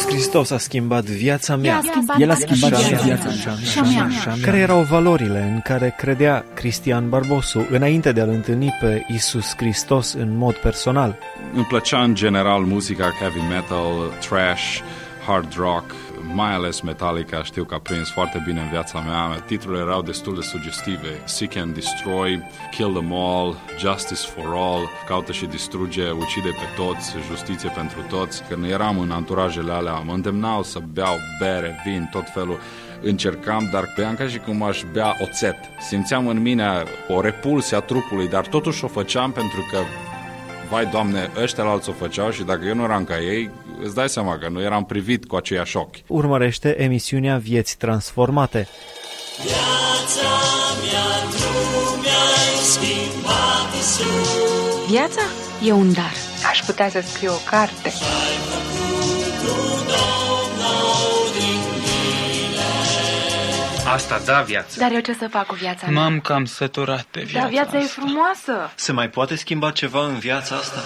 Hristos a schimbat viața mea. El a schimbat și viața mea. Care erau valorile în care credea Cristian Barbosu înainte de a-L întâlni pe Iisus Hristos în mod personal? Îmi plăcea în general muzica heavy metal, thrash, hard rock, mai ales Metallica, știu că a prins foarte bine în viața mea. Titlurile erau destul de sugestive: Seek and Destroy, Kill Them All, Justice for All, Caută și distruge, ucide pe toți, justiție pentru toți. Când eram în anturajele alea, mă îndemnau să beau bere, vin, tot felul. Încercam, dar beam ca și cum aș bea oțet. Simțeam în mine o repulsie a trupului, dar totuși o făceam pentru că, vai Doamne, ăștia la alții o făceau și dacă eu nu eram ca ei, îți dai seama că nu eram privit cu aceiași ochi. Urmărește emisiunea Vieți Transformate. Viața mea, tu mi-ai schimbat, Iisus. Viața e un dar. Aș putea să scriu o carte. Ai făcut un om nou din mine. Asta da viață. Dar eu ce să fac cu viața mea? M-am cam săturat de viața. Dar viața asta e frumoasă. Se mai poate schimba ceva în viața asta?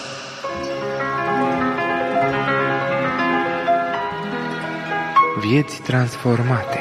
Vieți transformate.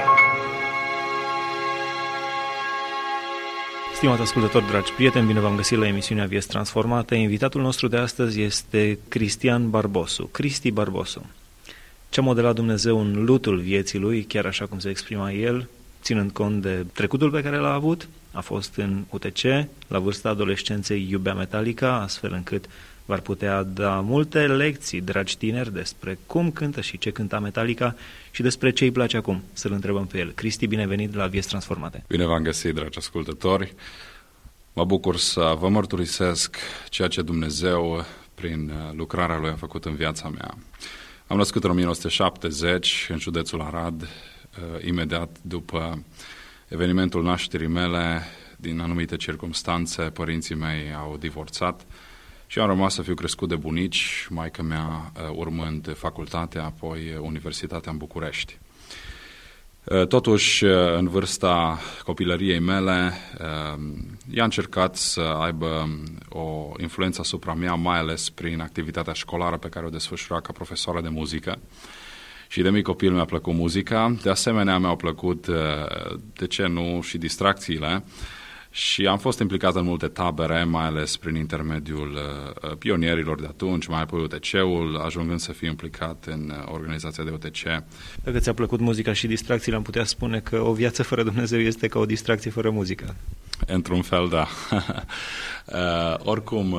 Stimați ascultători, dragi prieteni, bine v-am găsit la emisiunea Vieți Transformate. Invitatul nostru de astăzi este Cristian Barbosu, Cristi Barbosu. Ce-a modelat Dumnezeu în lutul vieții lui, chiar așa cum se exprima el, ținând cont de trecutul pe care l-a avut, a fost în UTC, la vârsta adolescenței iubea Metallica, astfel încât v-ar putea da multe lecții, dragi tineri, despre cum cântă și ce cânta Metallica și despre ce îi place acum. Să-l întrebăm pe el. Cristi, binevenit la Vieți Transformate. Bine v-am găsit, dragi ascultători. Mă bucur să vă mărturisesc ceea ce Dumnezeu, prin lucrarea Lui, a făcut în viața mea. Am născut în 1970 în județul Arad, imediat după evenimentul nașterii mele. Din anumite circumstanțe, părinții mei au divorțat și am rămas să fiu crescut de bunici, maică mea urmând facultatea, apoi Universitatea în București. Totuși, în vârsta copilăriei mele, ea a încercat să aibă o influență asupra mea, mai ales prin activitatea școlară pe care o desfășura ca profesoară de muzică. Și de mic copil mi-a plăcut muzica, de asemenea mi-au plăcut, de ce nu, și distracțiile. Și am fost implicat în multe tabere, mai ales prin intermediul pionierilor de atunci, mai apoi UTC-ul, ajungând să fiu implicat în organizația de UTC. Dacă ți-a plăcut muzica și distracțiile, am putea spune că o viață fără Dumnezeu este ca o distracție fără muzică. Într-un fel, da. Oricum,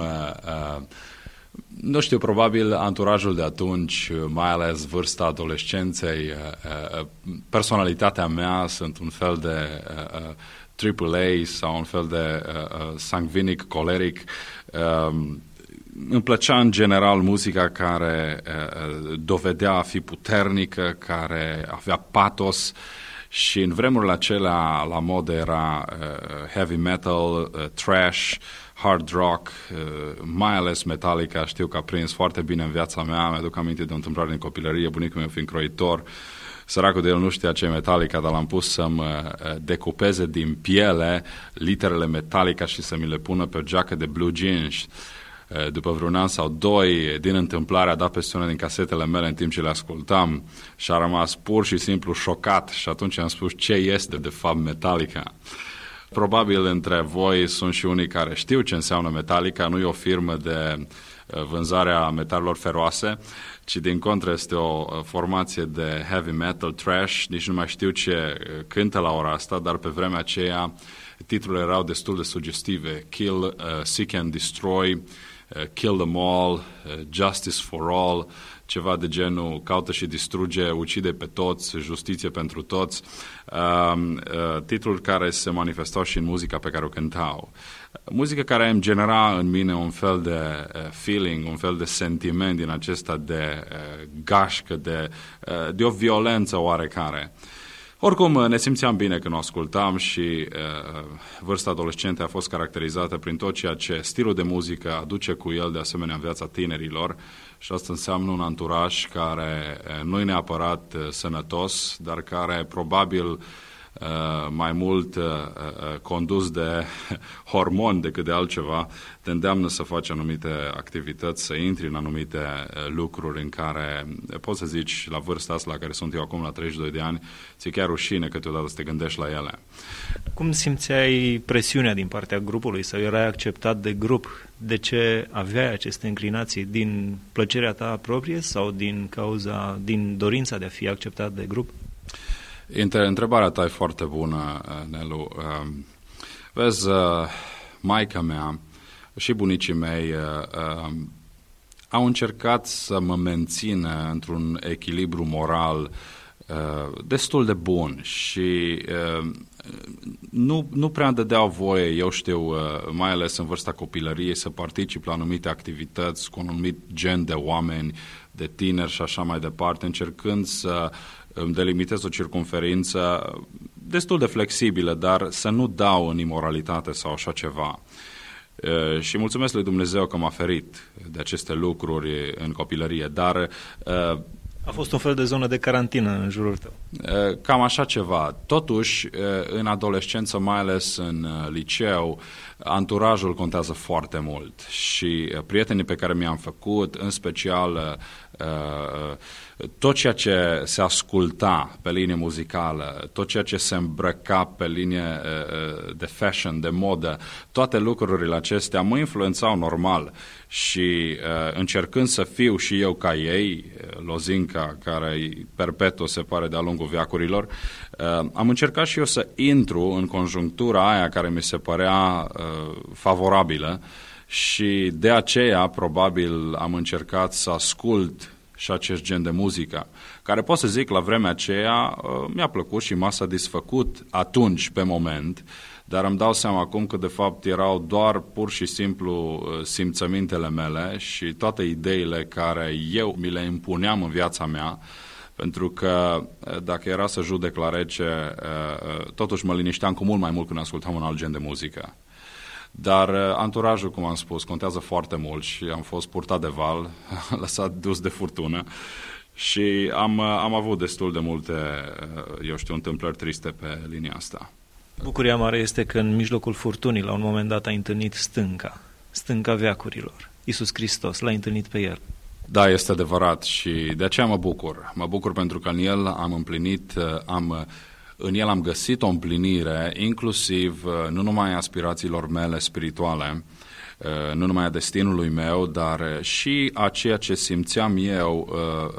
nu știu, probabil anturajul de atunci, mai ales vârsta adolescenței, personalitatea mea, sunt un fel de AAA sau un fel de sangvinic, coleric. Îmi plăcea în general muzica care dovedea a fi puternică, care avea patos și în vremurile acelea la modă era heavy metal, thrash, hard rock, mai ales Metallica, știu că a prins foarte bine în viața mea. Mi-aduc aminte de o întâmplare din copilărie, bunicul meu fiind croitor. Săracul de el nu știa ce e Metallica, dar l-am pus să-mi decupeze din piele literele Metallica și să mi le pună pe o geacă de blue jeans. După vreun an sau doi, din întâmplare, a dat peste una din casetele mele în timp ce le ascultam și a rămas pur și simplu șocat și atunci am spus ce este de fapt Metallica. Probabil între voi sunt și unii care știu ce înseamnă Metallica, nu e o firmă de vânzarea metalelor feroase, ci din contră este o formație de heavy metal, thrash, nici nu mai știu ce cântă la ora asta, dar pe vremea aceea titlurile erau destul de sugestive: Kill, Seek and Destroy, Kill Them All, Justice for All, ceva de genul caută și distruge, ucide pe toți, justiție pentru toți, titluri care se manifestau și în muzica pe care o cântau. Muzică care îmi genera în mine un fel de feeling, un fel de sentiment din acesta de gașcă, de o violență oarecare. Oricum, ne simțeam bine când o ascultam și vârsta adolescentă a fost caracterizată prin tot ceea ce stilul de muzică aduce cu el de asemenea în viața tinerilor și asta înseamnă un anturaj care nu e neapărat sănătos, dar care probabil mai mult condus de hormoni decât de altceva, te îndeamnă să faci anumite activități, să intri în anumite lucruri în care, poți să zici, la vârsta asta la care sunt eu acum, la 32 de ani, ți-e chiar rușine câteodată să te gândești la ele. Cum simțeai presiunea din partea grupului sau erai acceptat de grup? De ce aveai aceste înclinații? Din plăcerea ta proprie sau din dorința de a fi acceptat de grup? Întrebarea ta e foarte bună, Nelu. Vezi, maica mea și bunicii mei au încercat să mă mențină într-un echilibru moral destul de bun și nu prea îmi dădeau voie, eu știu, mai ales în vârsta copilăriei, să particip la anumite activități cu un anumit gen de oameni, de tineri și așa mai departe, încercând să îmi delimitez o circumferință destul de flexibilă, dar să nu dau în imoralitate sau așa ceva. Și mulțumesc lui Dumnezeu că m-a ferit de aceste lucruri în copilărie, dar a fost un fel de zonă de carantină în jurul tău. Cam așa ceva. Totuși, în adolescență, mai ales în liceu, anturajul contează foarte mult și prietenii pe care mi-am făcut, în special tot ceea ce se asculta pe linie muzicală, tot ceea ce se îmbrăca pe linie de fashion, de modă, toate lucrurile acestea mă influențau normal și încercând să fiu și eu ca ei, lozinca care e perpetuă, se pare, de-a lungul veacurilor, am încercat și eu să intru în conjunctura aia care mi se părea favorabilă și de aceea probabil am încercat să ascult și acest gen de muzică, care pot să zic la vremea aceea mi-a plăcut și m-a satisfăcut atunci pe moment, dar îmi dau seama acum că de fapt erau doar pur și simplu simțămintele mele și toate ideile care eu mi le impuneam în viața mea, pentru că dacă era să judec la rece, totuși mă linișteam cu mult mai mult când ascultam un alt gen de muzică. Dar anturajul, cum am spus, contează foarte mult și am fost purtat de val, lăsat dus de furtună și am avut destul de multe, eu știu, întâmplări triste pe linia asta. Bucuria mare este că în mijlocul furtunii, la un moment dat, ai întâlnit stânca veacurilor. Iisus Hristos, l-ai întâlnit pe El. Da, este adevărat și de aceea mă bucur. Mă bucur pentru că în El am împlinit, în El am găsit o împlinire, inclusiv nu numai a aspirațiilor mele spirituale, nu numai a destinului meu, dar și a ceea ce simțeam eu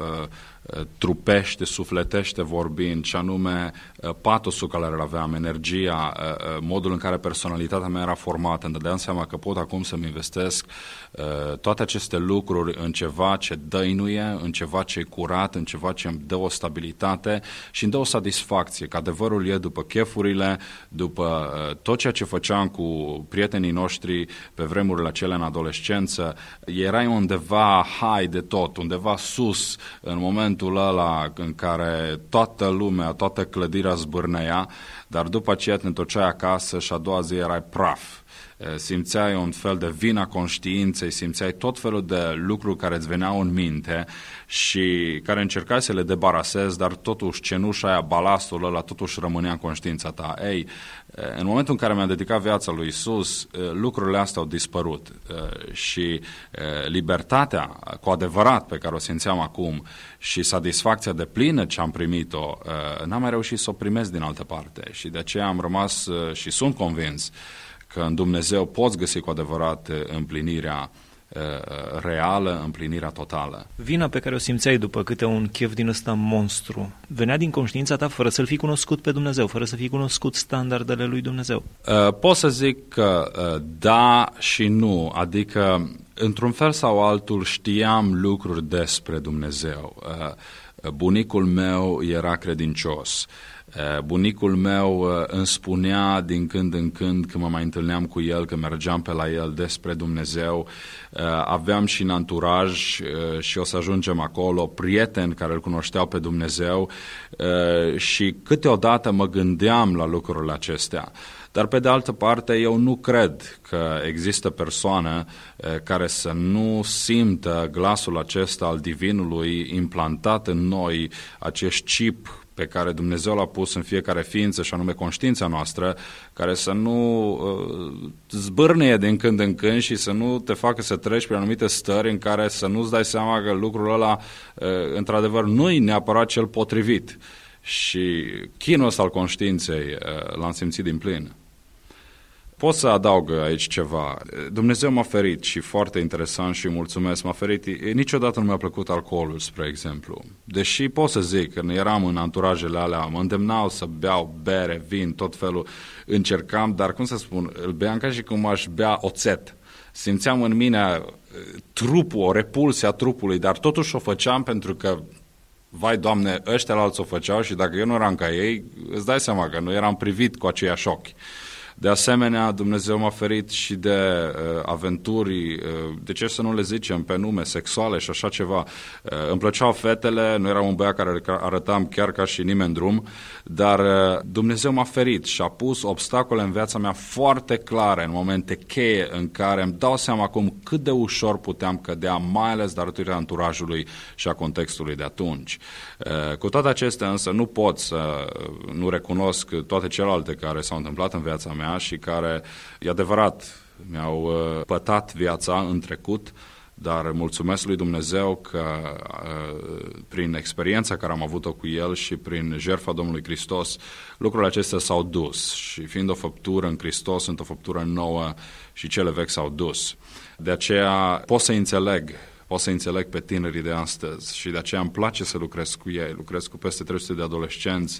trupește, sufletește vorbind, și anume patosul care îl aveam, energia, modul în care personalitatea mea era formată. Îmi dădeam seama că pot acum să-mi investesc toate aceste lucruri în ceva ce dăinuie, în ceva ce e curat, în ceva ce îmi dă o stabilitate și îmi dă o satisfacție, că adevărul e după chefurile, după tot ceea ce făceam cu prietenii noștri pe vremurile acelea în adolescență, erai undeva high de tot, undeva sus, în momentul ăla în care toată lumea, toată clădirea zbârnea, dar după aceea te întorceai acasă și a doua zi erai praf. Simțeai un fel de vina conștiinței, simțeai tot felul de lucruri care îți veneau în minte și care încercai să le debarasezi, dar totuși cenușa aia, balastul ăla, totuși rămânea în conștiința ta. Ei, în momentul în care mi-am dedicat viața lui Iisus, lucrurile astea au dispărut și libertatea cu adevărat pe care o simțeam acum și satisfacția de plină ce am primit-o, n-am mai reușit să o primesc din altă parte și de aceea am rămas și sunt convins că în Dumnezeu poți găsi cu adevărat împlinirea reală, împlinirea totală. Vina pe care o simțeai după câte un chef din ăsta monstru venea din conștiința ta fără să-L fi cunoscut pe Dumnezeu, fără să fi cunoscut standardele lui Dumnezeu? Pot să zic că da și nu, adică într-un fel sau altul știam lucruri despre Dumnezeu. Bunicul meu era credincios. Bunicul meu îmi spunea din când în când, când mă mai întâlneam cu el, că mergeam pe la el, despre Dumnezeu. Aveam și în anturaj, și o să ajungem acolo, prieteni care îl cunoșteau pe Dumnezeu și câteodată mă gândeam la lucrurile acestea. Dar pe de altă parte, eu nu cred că există persoană care să nu simtă glasul acesta al Divinului implantat în noi, acest chip pe care Dumnezeu l-a pus în fiecare ființă, și anume conștiința noastră, care să nu zbârnie din când în când și să nu te facă să treci prin anumite stări în care să nu-ți dai seama că lucrul ăla, într-adevăr, nu-i neapărat cel potrivit. Și chinul ăsta al conștiinței l-am simțit din plin. Pot să adaug aici ceva. Dumnezeu m-a ferit și foarte interesant și mulțumesc, m-a ferit. Niciodată nu mi-a plăcut alcoolul, spre exemplu. Deși pot să zic că eram în anturajele alea, mă îndemnau să beau bere, vin, tot felul, încercam, dar cum să spun, îl beam ca și cum aș bea oțet. Simțeam în mine trupul, o repulsie a trupului, dar totuși o făceam pentru că, vai, Doamne, ăștia alții o făceau și dacă eu nu eram ca ei, îți dai seama că nu eram privit cu aceiași ochi. De asemenea, Dumnezeu m-a ferit și de aventuri, de ce să nu le zicem pe nume, sexuale și așa ceva. Îmi plăceau fetele, nu eram un băiat care arătam chiar ca și nimeni în drum, dar Dumnezeu m-a ferit și a pus obstacole în viața mea foarte clare, în momente cheie în care îmi dau seama acum cât de ușor puteam cădea, mai ales datorită anturajului și a contextului de atunci. Cu toate acestea însă nu pot să nu recunosc toate celelalte care s-au întâmplat în viața mea și care, e adevărat, mi-au pătat viața în trecut, dar mulțumesc lui Dumnezeu că prin experiența care am avut-o cu El și prin jertfa Domnului Hristos, lucrurile acestea s-au dus și fiind o făptură în Hristos, sunt o făptură nouă și cele vechi s-au dus. De aceea pot să înțeleg pe tinerii de astăzi și de aceea îmi place să lucrez cu ei. Lucrez cu peste 300 de adolescenți,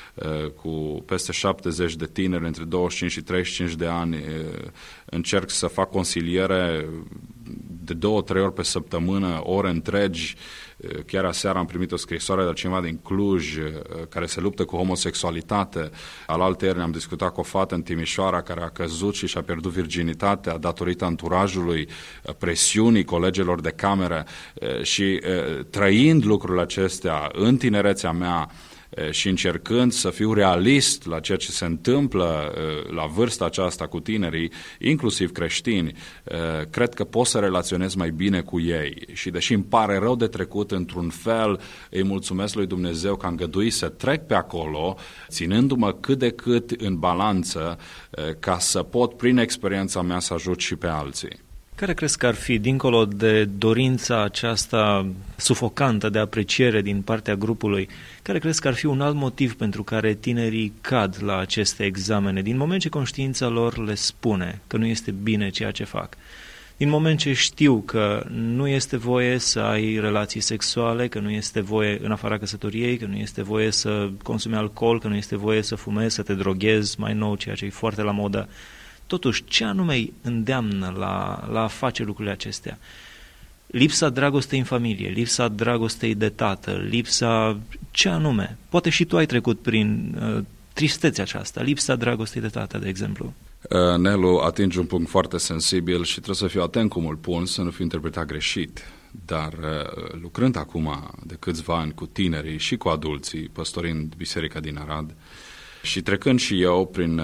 cu peste 70 de tineri între 25 și 35 de ani. Încerc să fac consiliere de 2-3 ori pe săptămână, ore întregi. Chiar aseară am primit o scrisoare de cineva din Cluj care se luptă cu homosexualitate. Alaltăieri am discutat cu o fată în Timișoara care a căzut și și-a pierdut virginitatea datorită anturajului, presiunii colegilor de cameră și trăind lucrurile acestea în tinerețea mea și încercând să fiu realist la ceea ce se întâmplă la vârsta aceasta cu tinerii, inclusiv creștini, cred că pot să relaționez mai bine cu ei. Și deși îmi pare rău de trecut, într-un fel îi mulțumesc lui Dumnezeu că am îngăduit să trec pe acolo, ținându-mă cât de cât în balanță, ca să pot, prin experiența mea, să ajut și pe alții. Care crezi că ar fi, dincolo de dorința aceasta sufocantă de apreciere din partea grupului, care crezi că ar fi un alt motiv pentru care tinerii cad la aceste examene, din moment ce conștiința lor le spune că nu este bine ceea ce fac? Din moment ce știu că nu este voie să ai relații sexuale, că nu este voie în afara căsătoriei, că nu este voie să consumi alcool, că nu este voie să fumezi, să te droghezi, mai nou, ceea ce e foarte la modă. Totuși, ce anume îi îndeamnă la a face lucrurile acestea? Lipsa dragostei în familie, lipsa dragostei de tată, lipsa... Ce anume? Poate și tu ai trecut prin tristețea aceasta, lipsa dragostei de tată, de exemplu. Nelu, atingi un punct foarte sensibil și trebuie să fiu atent cum îl pun, să nu fiu interpretat greșit. Dar lucrând acum de câțiva ani cu tinerii și cu adulții, păstorind Biserica din Arad și trecând și eu prin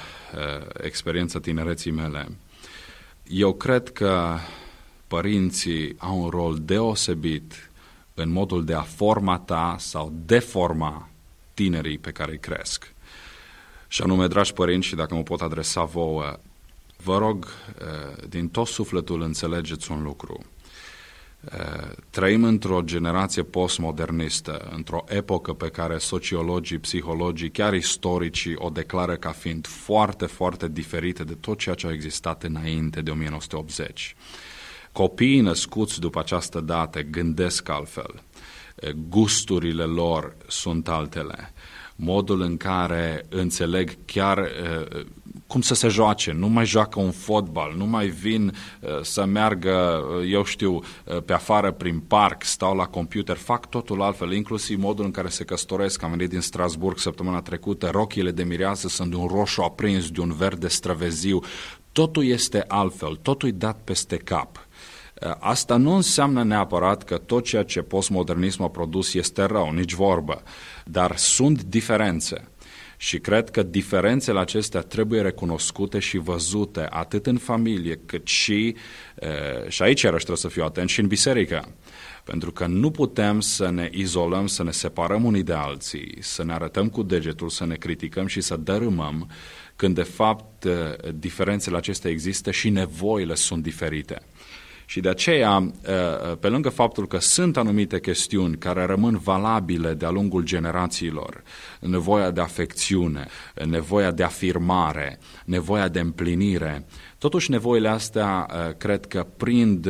experiența tinereții mele, eu cred că părinții au un rol deosebit în modul de a formata sau deforma tinerii pe care îi cresc. Și anume, dragi părinți, și dacă mă pot adresa vouă, vă rog, din tot sufletul înțelegeți un lucru. Trăim într-o generație postmodernistă, într-o epocă pe care sociologii, psihologii, chiar istoricii o declară ca fiind foarte, foarte diferită de tot ceea ce a existat înainte de 1980. Copiii născuți după această dată gândesc altfel, gusturile lor sunt altele, modul în care înțeleg chiar cum să se joace, nu mai joacă un fotbal, nu mai vin să meargă, eu știu, pe afară prin parc, stau la computer, fac totul altfel, inclusiv modul în care se căsătoresc. Am venit din Strasburg săptămâna trecută, rochiile de mireasă sunt de un roșu aprins, de un verde străveziu, totul este altfel, totul e dat peste cap. Asta nu înseamnă neapărat că tot ceea ce postmodernismul a produs este rău, nici vorbă, dar sunt diferențe. Și cred că diferențele acestea trebuie recunoscute și văzute atât în familie cât și aici iarăși trebuie să fiu atent, și în biserică. Pentru că nu putem să ne izolăm, să ne separăm unii de alții, să ne arătăm cu degetul, să ne criticăm și să dărâmăm, când de fapt diferențele acestea există și nevoile sunt diferite. Și de aceea, pe lângă faptul că sunt anumite chestiuni care rămân valabile de-a lungul generațiilor, nevoia de afecțiune, nevoia de afirmare, nevoia de împlinire, totuși nevoile astea cred că prind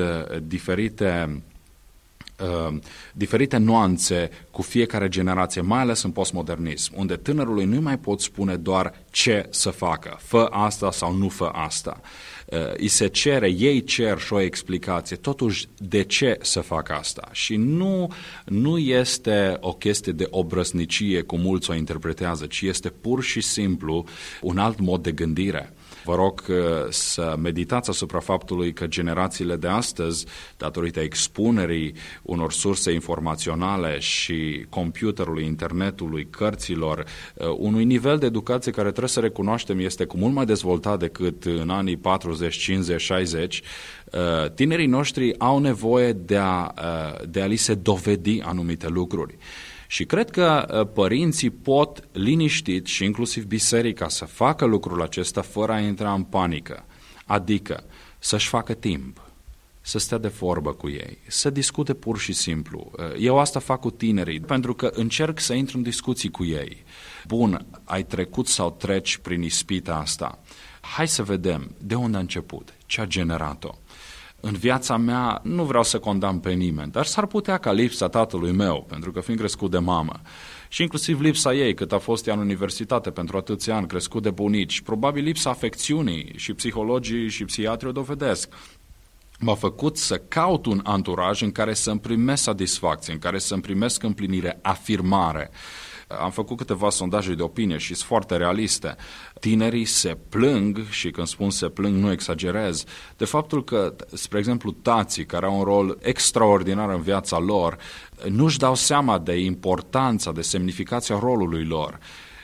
diferite nuanțe cu fiecare generație, mai ales în postmodernism, unde tânărului nu mai pot spune doar ce să facă, fă asta sau nu fă asta. Îi se cere, ei cer și o explicație, totuși de ce să facă asta. Și nu este o chestie de obrăznicie, cum mulți o interpretează, ci este pur și simplu un alt mod de gândire. Vă rog să meditați asupra faptului că generațiile de astăzi, datorită expunerii unor surse informaționale și computerului, internetului, cărților, unui nivel de educație care trebuie să recunoaștem este cu mult mai dezvoltat decât în anii 40, 50, 60, tinerii noștri au nevoie de a li se dovedi anumite lucruri. Și cred că părinții pot liniștit și inclusiv biserica să facă lucrul acesta fără a intra în panică, adică să-și facă timp, să stea de vorbă cu ei, să discute pur și simplu. Eu asta fac cu tinerii, pentru că încerc să intru în discuții cu ei. Bun, ai trecut sau treci prin ispita asta. Hai să vedem de unde a început, ce a generat-o. În viața mea nu vreau să condamn pe nimeni, dar s-ar putea ca lipsa tatălui meu, pentru că fiind crescut de mamă, și inclusiv lipsa ei, cât a fost ea în universitate pentru atâția ani, crescut de bunici, probabil lipsa afecțiunii, și psihologii și psihiatrii o dovedesc, m-a făcut să caut un anturaj în care să-mi primesc satisfacție, în care să-mi primesc împlinire, afirmare. Am făcut câteva sondaje de opinie și sunt foarte realiste. Tinerii se plâng, și când spun se plâng nu exagerez, de faptul că, spre exemplu, tații care au un rol extraordinar în viața lor nu-și dau seama de importanța, de semnificația rolului lor.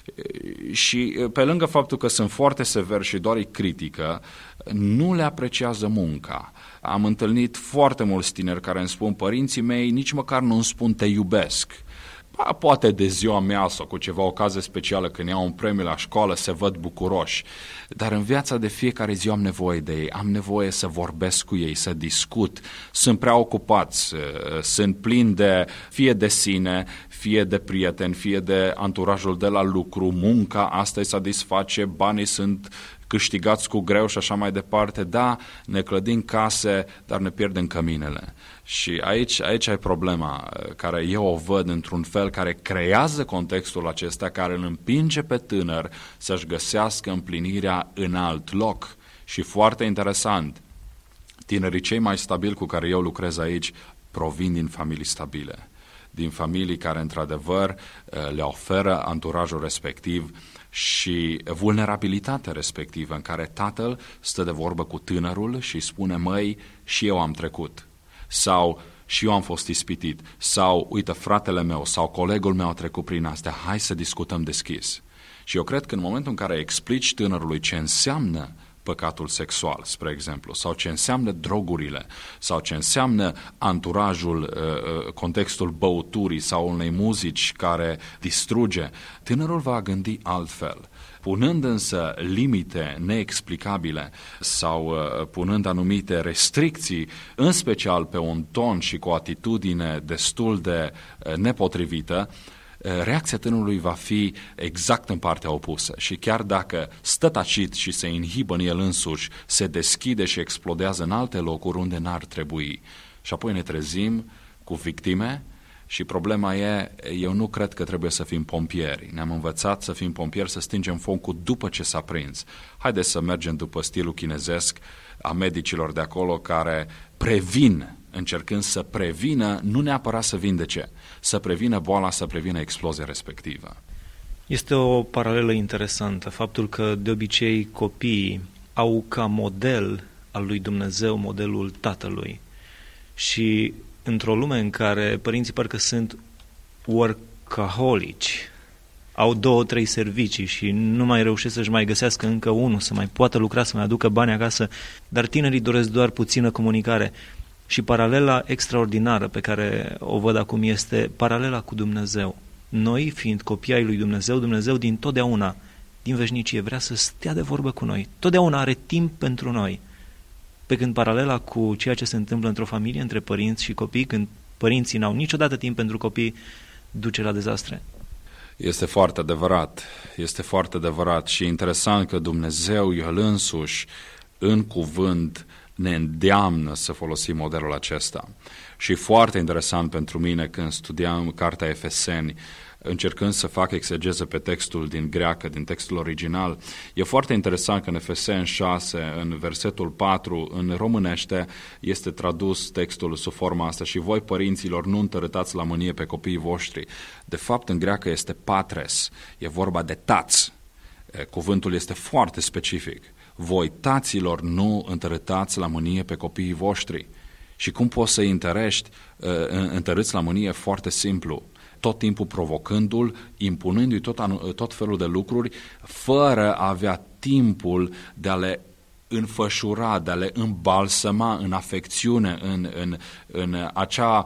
Și pe lângă faptul că sunt foarte severi și doar îi critică, nu le apreciază munca. Am întâlnit foarte mulți tineri care îmi spun: părinții mei nici măcar nu îmi spun te iubesc. Poate de ziua mea sau cu ceva ocazie specială când iau un premiu la școală se văd bucuroși, dar în viața de fiecare zi am nevoie de ei, am nevoie să vorbesc cu ei, să discut, sunt prea ocupați, sunt plini fie de sine, fie de prieteni, fie de anturajul de la lucru, munca asta îi satisface, banii sunt câștigați cu greu și așa mai departe. Da, ne clădim case, dar ne pierdem căminele. Și aici e problema care eu o văd într-un fel, care creează contextul acesta, care îl împinge pe tânăr să-și găsească împlinirea în alt loc. Și foarte interesant, tinerii cei mai stabili cu care eu lucrez aici provin din familii stabile, din familii care într-adevăr le oferă anturajul respectiv și vulnerabilitatea respectivă, în care tatăl stă de vorbă cu tânărul și îi spune: măi, și eu am trecut, sau și eu am fost ispitit, sau uite, fratele meu sau colegul meu a trecut prin astea, hai să discutăm deschis. Și eu cred că în momentul în care explici tânărului ce înseamnă păcatul sexual, spre exemplu, sau ce înseamnă drogurile, sau ce înseamnă anturajul, contextul băuturii sau unei muzici care distruge, tânărul va gândi altfel. Punând însă limite neexplicabile sau punând anumite restricții, în special pe un ton și cu o atitudine destul de nepotrivită, reacția tânărului va fi exact în partea opusă. Și chiar dacă stă tacit și se inhibă în el însuși, se deschide și explodează în alte locuri unde n-ar trebui. Și apoi ne trezim cu victime. Și problema eu nu cred că trebuie să fim pompieri. Ne-am învățat să fim pompieri, să stingem focul după ce s-a prins. Haideți să mergem după stilul chinezesc a medicilor de acolo, care previn, încercând să prevină, nu neapărat să vindece, să prevină boala, să prevină explozia respectivă. Este o paralelă interesantă, faptul că de obicei copiii au ca model al lui Dumnezeu modelul tatălui. Și într-o lume în care părinții parcă sunt workaholici, au 2-3 servicii și nu mai reușesc să-și mai găsească încă unul, să mai poată lucra, să mai aducă bani acasă, dar tinerii doresc doar puțină comunicare. Și paralela extraordinară pe care o văd acum este paralela cu Dumnezeu. Noi, fiind copii ai lui Dumnezeu, Dumnezeu din totdeauna, din veșnicie, vrea să stea de vorbă cu noi. Totdeauna are timp pentru noi. Pe când paralela cu ceea ce se întâmplă într-o familie, între părinți și copii, când părinții n-au niciodată timp pentru copii, duce la dezastre. Este foarte adevărat, este foarte adevărat și interesant că Dumnezeu, El însuși, în cuvânt, ne îndeamnă să folosim modelul acesta. Și foarte interesant pentru mine când studiam cartea Efeseni, încercând să fac exegeză pe textul din greacă, din textul original, e foarte interesant că în Efeseni 6, în versetul 4, în românește, este tradus textul sub forma asta: și voi, părinților, nu întărâtați la mânie pe copiii voștri. De fapt, în greacă este patres, e vorba de tați. Cuvântul este foarte specific. Voi, taților, nu întărâtați la mânie pe copiii voștri. Și cum poți să-i întărâți la mânie? Foarte simplu. Tot timpul provocându-l, impunându-i tot felul de lucruri, fără a avea timpul de a le înfășura, de a le îmbalsăma în afecțiune, în acea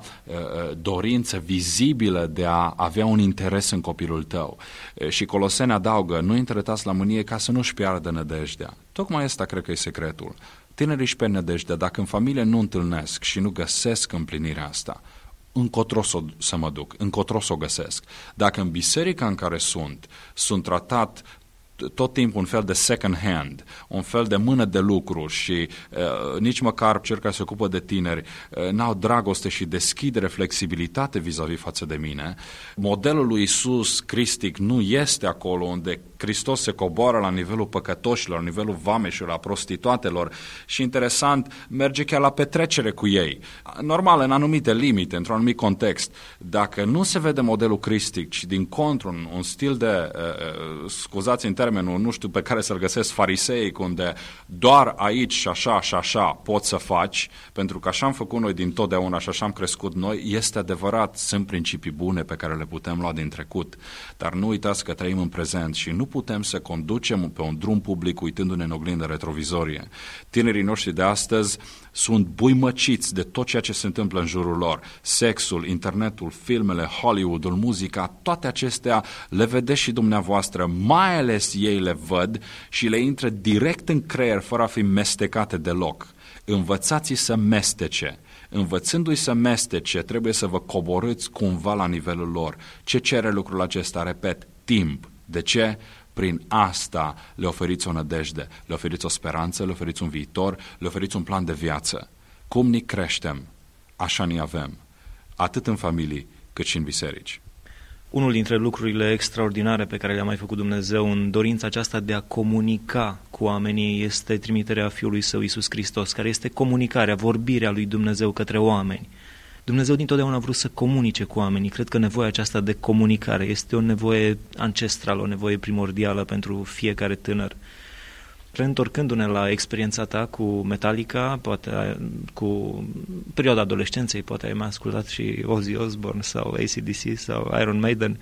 dorință vizibilă de a avea un interes în copilul tău. Și Coloseni adaugă: nu întărâtați la mânie ca să nu-și piardă nădejdea. Tocmai ăsta cred că e secretul. Tinerii își pierd nădejdea dacă în familie nu întâlnesc și nu găsesc împlinirea asta. Încotro să mă duc, încotro să o găsesc. Dacă în biserica în care sunt tratat tot timpul un fel de second hand, un fel de mână de lucru și nici măcar cel care se ocupă de tineri n-au dragoste și deschidere, flexibilitate vis-a-vis față de mine, modelul lui Iisus cristic nu este acolo unde Hristos se coboară la nivelul păcătoșilor, la nivelul vameșilor, a prostituatelor și, interesant, merge chiar la petrecere cu ei. Normal, în anumite limite, într-un anumit context. Dacă nu se vede modelul cristic, ci din contră un stil de, scuzați în termenul, nu știu pe care să-l găsesc, fariseic, unde doar aici și așa poți să faci, pentru că așa am făcut noi din totdeauna și așa am crescut noi, este adevărat, sunt principii bune pe care le putem lua din trecut, dar nu uitați că trăim în prezent și nu putem să conducem pe un drum public uitându-ne în oglindă retrovizorie. Tinerii noștri de astăzi sunt buimăciți de tot ceea ce se întâmplă în jurul lor. Sexul, internetul, filmele, Hollywoodul, muzica, toate acestea le vedeți și dumneavoastră, mai ales ei le văd și le intră direct în creier fără a fi mestecate deloc. Învățați-i să mestece. Învățându-i să mestece, trebuie să vă coborâți cumva la nivelul lor. Ce cere lucrul acesta? Repet, timp. De ce? Prin asta le oferiți o nădejde, le oferiți o speranță, le oferiți un viitor, le oferiți un plan de viață. Cum ni creștem, așa ni avem, atât în familii cât și în biserici. Unul dintre lucrurile extraordinare pe care le-a mai făcut Dumnezeu în dorința aceasta de a comunica cu oamenii este trimiterea Fiului Său, Iisus Hristos, care este comunicarea, vorbirea lui Dumnezeu către oameni. Dumnezeu dintotdeauna a vrut să comunice cu oamenii. Cred că nevoia aceasta de comunicare este o nevoie ancestrală, o nevoie primordială pentru fiecare tânăr. Reîntorcându-ne la experiența ta cu Metallica, poate cu perioada adolescenței, poate ai mai ascultat și Ozzy Osbourne sau AC/DC sau Iron Maiden,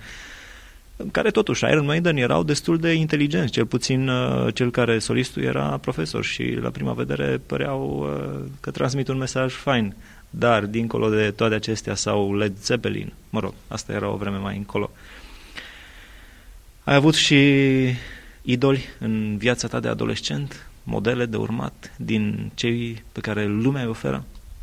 care totuși, Iron Maiden erau destul de inteligenți, cel puțin cel care solistul era profesor și la prima vedere păreau că transmit un mesaj fain. Dar, dincolo de toate acestea, sau Led Zeppelin, mă rog, asta era o vreme mai încolo. Ai avut și idoli în viața ta de adolescent, modele de urmat din cei pe care lumea îi oferă?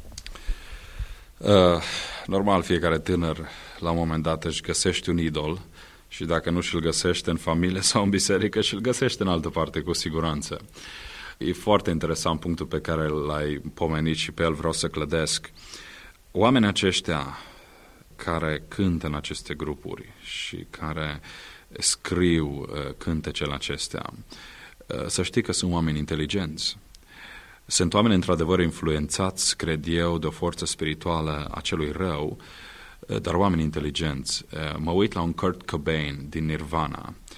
Normal, fiecare tânăr, la un moment dat, își găsește un idol și dacă nu și-l găsește în familie sau în biserică, și-l găsește în altă parte, cu siguranță. E foarte interesant punctul pe care l-ai pomenit și pe el vreau să clădesc. Oamenii aceștia care cântă în aceste grupuri și care scriu cântecele acestea, să știi că sunt oameni inteligenți. Sunt oameni într-adevăr influențați, cred eu, de o forță spirituală a celui rău, dar oameni inteligenți. Mă uit la un Kurt Cobain din Nirvana.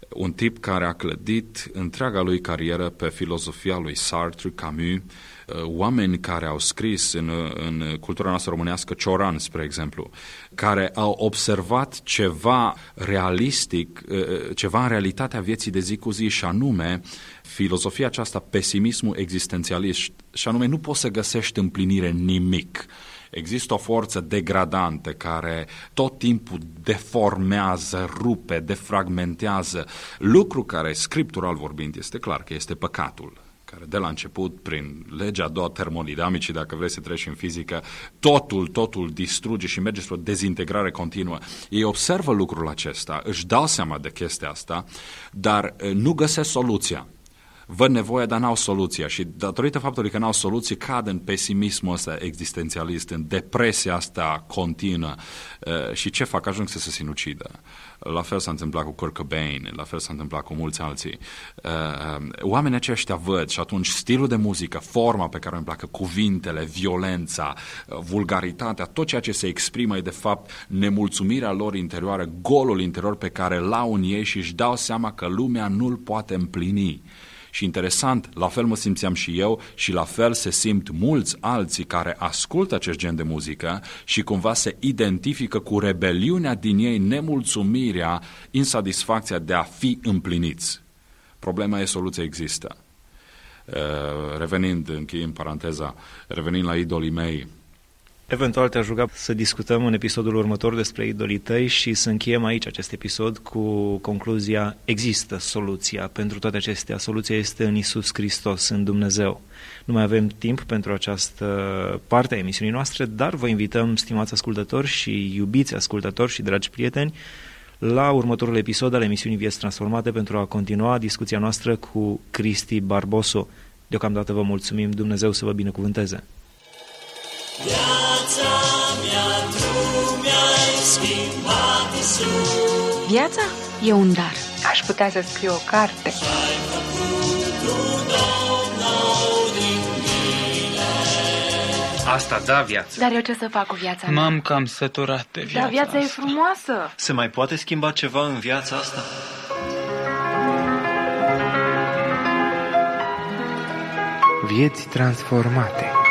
Un tip care a clădit întreaga lui carieră pe filozofia lui Sartre, Camus, oameni care au scris în cultura noastră românească, Cioran, spre exemplu, care au observat ceva realistic, ceva în realitatea vieții de zi cu zi, și anume filozofia aceasta, pesimismul existențialist, și anume nu poți să găsești împlinire în nimic. Există o forță degradantă care tot timpul deformează, rupe, defragmentează, lucru care, scriptural vorbind, este clar că este păcatul, care de la început, prin legea a doua termodinamicii, dacă vrei să treci în fizică, totul distruge și merge spre o dezintegrare continuă. Ei observă lucrul acesta, își dau seama de chestia asta, dar nu găsesc soluția. Văd nevoia, dar n-au soluția, și datorită faptului că n-au soluție, cad în pesimismul ăsta existențialist, în depresia asta continuă. Și ce fac? Ajung să se sinucidă. La fel s-a întâmplat cu Kurt Cobain, la fel s-a întâmplat cu mulți alții. Oamenii aceștia văd, și atunci stilul de muzică, forma pe care îmi placă, cuvintele, violența, vulgaritatea, tot ceea ce se exprimă e de fapt nemulțumirea lor interioară, golul interior pe care l-au în ei și își dau seama că lumea nu-l poate împlini. Și interesant, la fel mă simțeam și eu și la fel se simt mulți alții care ascultă acest gen de muzică și cumva se identifică cu rebeliunea din ei, nemulțumirea, insatisfacția de a fi împliniți. Problema e, soluția există. Încheiind paranteza, revenind la idolii mei, eventual te-aș ruga să discutăm în episodul următor despre idolii tăi și să încheiem aici acest episod cu concluzia: există soluția pentru toate acestea. Soluția este în Iisus Hristos, în Dumnezeu. Nu mai avem timp pentru această parte a emisiunii noastre, dar vă invităm, stimați ascultători și iubiți ascultători și dragi prieteni, la următorul episod al emisiunii Vieți Transformate pentru a continua discuția noastră cu Cristi Barbosu. Deocamdată vă mulțumim, Dumnezeu să vă binecuvânteze. Viața mea, tu mi-ai schimbat, Iisus. Viața e un dar. Aș putea să scriu o carte. Ai făcut un om nou din mine. Asta da viață. Dar eu ce să fac cu viața mea? M-am cam săturat de viața Dar viața e asta. frumoasă. Se mai poate schimba ceva în viața asta? Vieți transformate.